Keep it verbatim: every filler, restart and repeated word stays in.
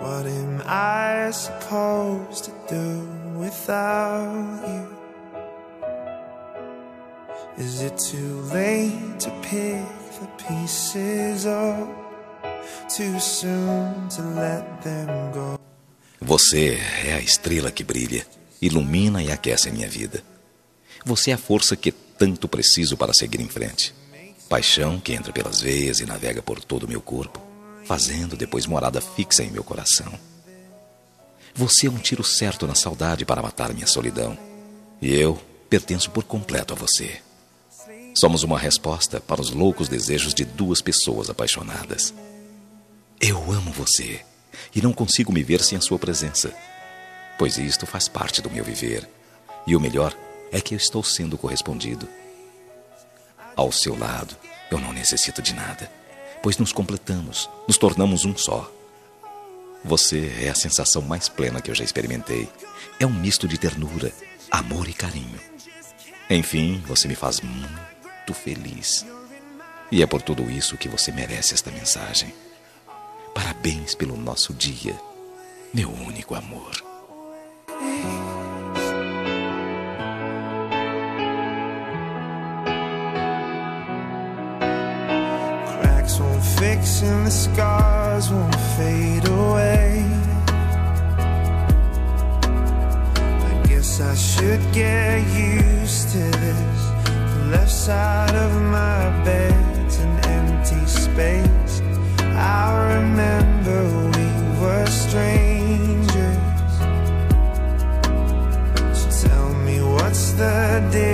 What am I supposed to do without you? Is it too late to pick the pieces up? Too soon to let them go? Você é a estrela que brilha, ilumina e aquece a minha vida. Você é a força que tanto preciso para seguir em frente. Paixão que entra pelas veias e navega por todo o meu corpo, fazendo depois morada fixa em meu coração. Você é um tiro certo na saudade para matar minha solidão. E eu pertenço por completo a você. Somos uma resposta para os loucos desejos de duas pessoas apaixonadas. Eu amo você e não consigo me ver sem a sua presença, pois isto faz parte do meu viver. E o melhor é que eu estou sendo correspondido. Ao seu lado, eu não necessito de nada, pois nos completamos, nos tornamos um só. Você é a sensação mais plena que eu já experimentei. É um misto de ternura, amor e carinho. Enfim, você me faz muito feliz. E é por tudo isso que você merece esta mensagem. Parabéns pelo nosso dia, meu único amor. Cracks won't fix and the scars won't fade away. I guess I should get used to this. The left side of my bed's an empty space. I remember we were strangers. So tell me what's the difference?